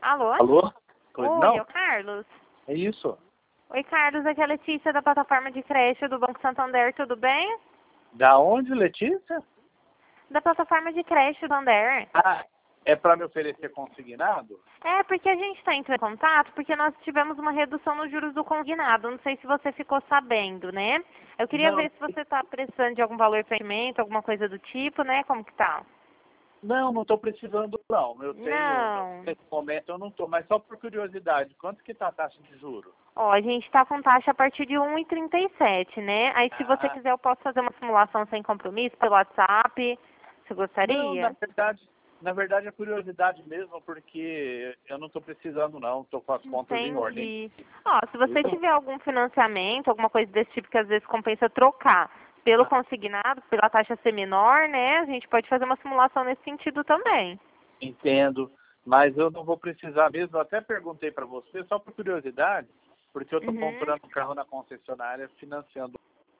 Alô? Alô? Oi, Não, é o Carlos. é isso. Oi, Carlos, aqui é a Letícia da plataforma de creche do Banco Santander, tudo bem? Da onde, Letícia? Da plataforma de creche do Santander. Ah, é para me oferecer consignado? É, porque a gente está entrando em contato porque nós tivemos uma redução nos juros do consignado. Não sei se você ficou sabendo, né? Eu queria Não, ver se você está precisando de algum valor de investimento, alguma coisa do tipo, né? Como que tá? não estou precisando não. Eu tenho, Não. nesse momento eu não estou, mas só por curiosidade, quanto que está a taxa de juros? Ó, a gente está com taxa a partir de 1,37, né? Aí se você Ah, quiser eu posso fazer uma simulação sem compromisso pelo WhatsApp. Você não, gostaria? na verdade é curiosidade mesmo, porque eu não estou precisando não, estou com as contas em ordem. Entendi. Ó, se você tiver algum financiamento, alguma coisa desse tipo que às vezes compensa trocar pelo consignado, pela taxa ser menor, né? A gente pode fazer uma simulação nesse sentido também. Entendo, mas eu não vou precisar mesmo. Eu até perguntei para você, só por curiosidade, porque eu estou Uhum. comprando um carro na concessionária, financiando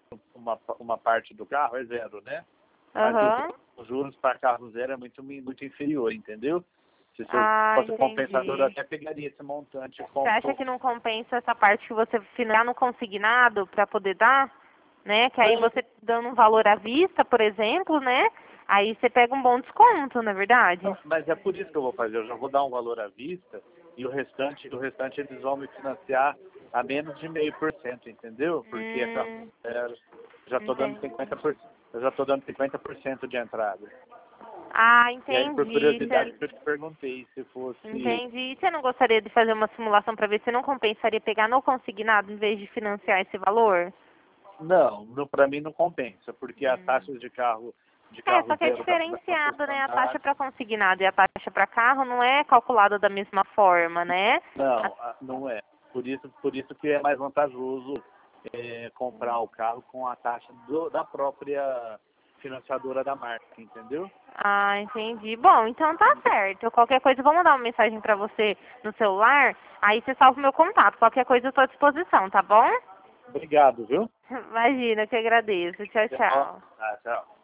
uma parte do carro, é zero, né? Mas Aham. os juros para carro zero é muito inferior, entendeu? Se eu Ah, fosse compensador, eu entendi. até pegaria esse montante. Você acha que não compensa essa parte que você financiar no consignado para poder dar? Né? Que aí Não, você dando um valor à vista, por exemplo, né? Aí você pega um bom desconto, não é verdade? não, mas é por isso que eu vou fazer. Eu já vou dar um valor à vista e o restante eles vão me financiar a menos de 0,5%, entendeu? Porque é carro Hum, zero. Já estou dando entendi. 50%, eu já estou dando 50% de entrada. Ah, E aí, por entendi. curiosidade, eu te perguntei se fosse... Entendi. E você não gostaria de fazer uma simulação para ver se não compensaria pegar no consignado em vez de financiar esse valor? Não, para mim não compensa, porque as Hum. taxas de carro É, só que é zero da diferenciado, né? A taxa concessionária... para consignado e a taxa para carro não é calculada da mesma forma, né? A- Não, não é. Por isso que é mais vantajoso comprar o carro com a taxa da própria financiadora da marca, entendeu? Ah, entendi. Bom, então tá certo. Qualquer coisa, eu vou mandar uma mensagem para você no celular, aí você salva o meu contato. Qualquer coisa eu estou à disposição, tá bom? Obrigado, viu? Imagina, eu que agradeço. Tchau, Tchau. tchau. Tchau.